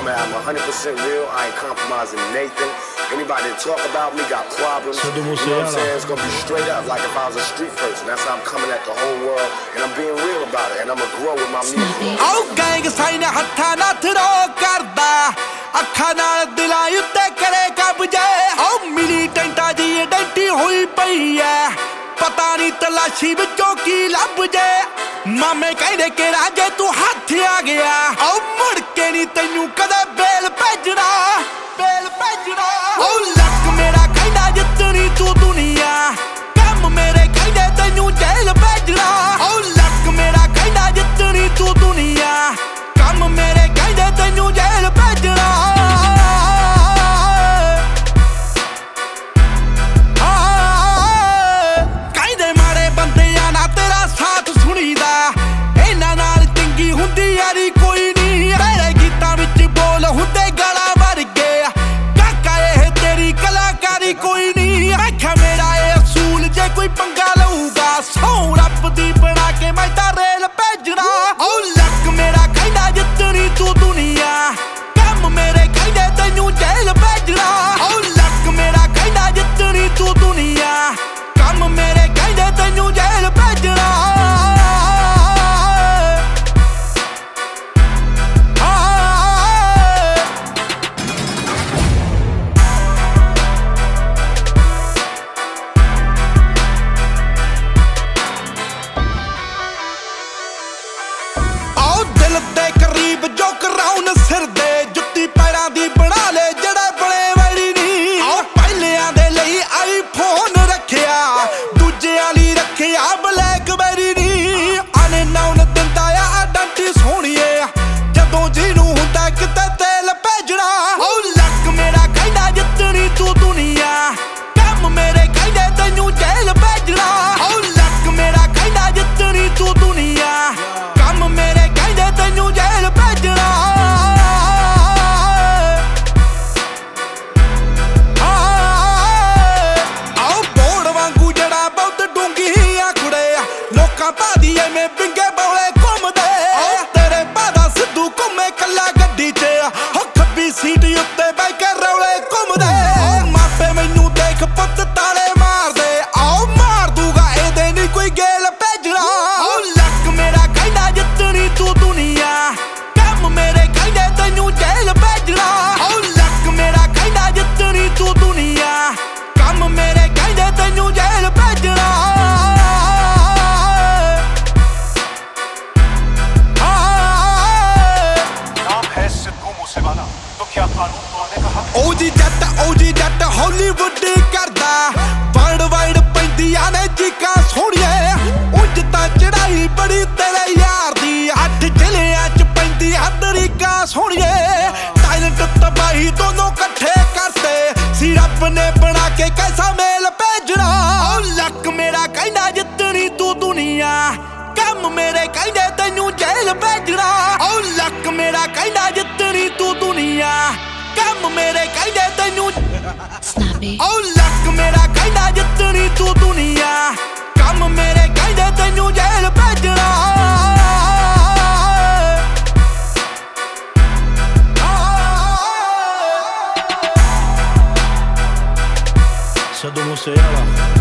I'm 100% real. I ain't compromising Nathan. Anybody that talk about me got problems. You know what I'm saying? It's gonna be straight up, like if I was a street person. That's how I'm coming at the whole world, and I'm being real about it, and I'm gonna grow with my music. Oh, gang sign ਹੱਥਾਂ ਨਾਲ throw ਕਰਦਾ ਅੱਖਾਂ ਨਾਲ ਦਿਲਾਂ ਉੱਤੇ ਕਰੇ ਕਬਜ਼ੇ ਉਹ ਮਿਲੀਟੈਂਟਾਂ ਦੀ ਆਇਡੈਂਟੀ ਹੋਈ ਪਈ ਐ ਪਤਾ ਨਹੀਂ ਤਲਾਸ਼ੀ ਵਿੱਚੋਂ ਕੀ ਲੱਭ ਜੇ ਮਾਮੇ ਕਹਿੰਦੇ ਕਿ ਰਾਜੇ ਤੂੰ ਹੱਥ ਆ ਗਿਆ ਉਹ ਮੁੜ ਕੇ ਨਹੀਂ ਤੈਨੂੰ ਕਦੇ ਬੇਲ ਭੇਜਣਾ ਉਹ ਲੱਕ ਮੇਰਾ ਕਹਿੰਦਾ ਜਿੱਤਣੀ ਤੂੰ ਦੁਨੀਆ ਕੰਮ ਮੇਰੇ ਕਹਿੰਦੇ ਤੈਨੂੰ ਜੇਲ੍ਹ ਭੇਜਣਾ ਉਹ ਲੱਕ ਮੇਰਾ ਕਹਿੰਦਾ ਜਿੱਤਣੀ ਤੂੰ ਦੁਨੀਆ ਕੰਮ ਮੇਰੇ ਕਹਿੰਦੇ ਤੈਨੂੰ ਜੇਲ੍ਹ ਭੇਜਣਾ ਕਹਿੰਦੇ ਮਾੜੇ ਬੰਦਿਆਂ ਨਾਲ ਤੇਰਾ ਸਾਥ ਸੁਣੀਦਾ ਇਹਨਾਂ ਨਾਲ ਚੰਗੀ ਹੁੰਦੀ ਯਾਰੀ ਕੋਈ ਨਹੀਂ ਤੇਰੇ ਗੀਤਾਂ ਵਿੱਚ ਬੋਲ ਹੁੰਦੇ ਗਾਲਾਂ ਵਰਗੇ ਕਾਕਾ ਇਹ ਤੇਰੀ ਕਲਾਕਾਰੀ ਕੋਈ ਨਹੀਂ ਮੈਂ ਕਿਹਾ ਮੇਰਾ ਇਹ ਅਸੂਲ ਜੇ ਕੋਈ ਪੰਗਾ ਲਊਗਾ ਸਹੁੰ ਰੱਬ ਦੀ ਬਣਾ ਕੇ ਮੈਂ ਤਾਂ ਰੇਲ ਭੇਜਣਾ ਉਹ ਲੱਕ ਮੇਰਾ ਕਹਿੰਦਾ ਜਿੱਤਣੀ ਤੂੰ ਦੁਨੀਆ ਕੰਮ ਮੇਰੇ ਕਹਿੰਦੇ ਤੈਨੂੰ ਜੇਲ੍ਹ ਭੇਜਣਾ ਉਹ ਲੱਕ ਮੇਰਾ ਕਹਿੰਦਾ ਜਿੱਤਣੀ ਤੂੰ ਦੁਨੀਆ ਕੰਮ ਮੇਰੇ ਕਹਿੰਦੇ ਤੈਨੂੰ ਜੇਲ੍ਹ ਭੇਜਣਾ ਜੋ ਕਰਾਉਣ ਸਿਰ ਦੇ ਜੁੱਤੀ ਪੈਰਾਂ ਦੀ ਬਣਾ ਲੈ ਜਿਹੜੇ ਬਣੇ ਵੈੜੀ ਨਹੀਂ ਆ ਪਹਿਲਿਆਂ ਦੇ ਲਈ ਆਈਫੋਨ ਰੱਖਿਆ ਦੂਜਿਆਂ ਲਈ ਰੱਖਿਆ ਬਲੈਕਬੈਰੀ ਨਹੀਂ ਆਨੇ ਨਾਉਨ ਦਿੰਦਾ ਆ ਆਡੰਟੀ ਸੋਹਣੀਏ ਜਦੋਂ ਜਿਹਨੂੰ ਹੁੰਦਾ ਕਿਤੇ ਤੇਲ ਭੇਜਣਾ ਉਹ ਲੱਕ ਮੇਰਾ ਕਹਿੰਦਾ ਜਿੱਤਣੀ ਤੂੰ ਦੁਨੀਆ ਕੰਮ ਮੇਰੇ ਕਹਿੰਦੇ ਤੈਨੂੰ ਜੇਲ੍ਹ ਭੇਜਣਾ ਉਹ ਲੱਕ ਮੇਰਾ ਕਹਿੰਦਾ ਜਿੱਤਣੀ ਤੂੰ ਦੁਨੀਆ ਕੰਮ ਮੇਰੇ ਕਹਿੰਦੇ ਤੈਨੂੰ ਜੇਲ੍ਹ ਭੇਜਣਾ ਆਓ ਬੋੜ ਵਾਂਗੂ ਜਿਹੜਾ ਬਹੁਤ ਡੂੰਘੀਆਂ ਕੁੜੇ ਲੋਕਾਂ ਭਾਦੀ ਐਵੇਂ ਪਿੰਗੇ ਬੌਲੇ ਘੁੰਮਦੇ ਤੇਰੇ ਭਾਦਾ ਸਿੱਧੂ ਘੁੰਮੇ ਕੱਲਾ ਗੱਡੀ 'ਚ ਹੋ ਖੱਬੀ ਸੀਟ ਉੱਤੇ ਬਹਿ ਕੇ ਰੌਲੇ ਘੁੰਮਦੇ ਮਾਪੇ ਮੈਨੂੰ ਦੇਖ ਪੁੱਤ ਤਾਲੇ ਮਾਰਦੇ ਆਓ ਮਾਰ ਦੂਗਾ ਇਹਦੇ ਨਹੀਂ ਕੋਈ ਗੇਲ ਭੇਜਣਾ ਉਹ ਲੱਕ ਮੇਰਾ ਕਹਿੰਦਾ ਜਿੱਤਣੀ ਤੂੰ ਦੁਨੀਆ ਕੰਮ ਮੇਰੇ ਕਹਿੰਦੇ ਤੈਨੂੰ ਜੇਲ੍ਹ ਭੇਜਣਾ ਉਹ ਲੱਕ ਮੇਰਾ ਕਹਿੰਦਾ ਜਿੱਤਣੀ ਤੂੰ ਦੁਨੀਆ ਕੰਮ ਮੇਰੇ ਕਹਿੰਦੇ ਤੈਨੂੰ ਜੇਲ੍ਹ ਭੇਜਣਾ ਉਹ ਜੀ ਜੱਟ ਹਾਲੀਵੁੱਡ ਕਰਦਾ ਵਰਲਡ ਵਾਈਡ ਪੈਂਦੀਆਂ ਨੇ ਚੀਕਾਂ ਸੋਹਣੀਏ ਉਂਝ ਤਾਂ ਚੜਾਈ ਬੜੀ ਤੇਰੇ ਯਾਰ ਦੀ 8 ਜ਼ਿਲ੍ਹਿਆਂ 'ਚ ਪੈਂਦੀ ਹਦਰੀਕਾ ਸੋਹਣੀਏ ਟੈਲੈਂਟ ਤਬਾਹੀ ਦੋਨੋਂ ਇਕੱਠੇ ਕਰਤੇ ਸੀ ਰੱਬ ਨੇ ਬਣਾ ਕੇ ਕੈਸਾ ਮੇਲ ਭੇਜਣਾ ਉਹ ਲੱਕ ਮੇਰਾ ਕਹਿੰਦਾ ਜਿੱਤਣੀ ਤੂੰ ਦੁਨੀਆ ਕੰਮ ਮੇਰੇ ਕਹਿੰਦੇ ਤੈਨੂੰ ਜੇਲ੍ਹ ਭੇਜਣਾ ਉਹ ਲੱਕ ਮੇਰਾ ਕਹਿੰਦਾ ਜਿੱਤਣੀ ਤੂੰ ਦੁਨੀਆ ਕੰਮ ਮੇਰੇ ਕਹਿੰਦੇ ਤੈਨੂੰ ਉਹ ਲੱਕ ਮੇਰਾ ਕਹਿੰਦਾ ਜਿੱਤਣੀ ਤੂੰ ਦੁਨੀਆ ਕੰਮ ਮੇਰੇ ਕਹਿੰਦੇ ਤੈਨੂੰ ਜੇਲ੍ਹ ਭੇਜਣਾ Sadu Musiala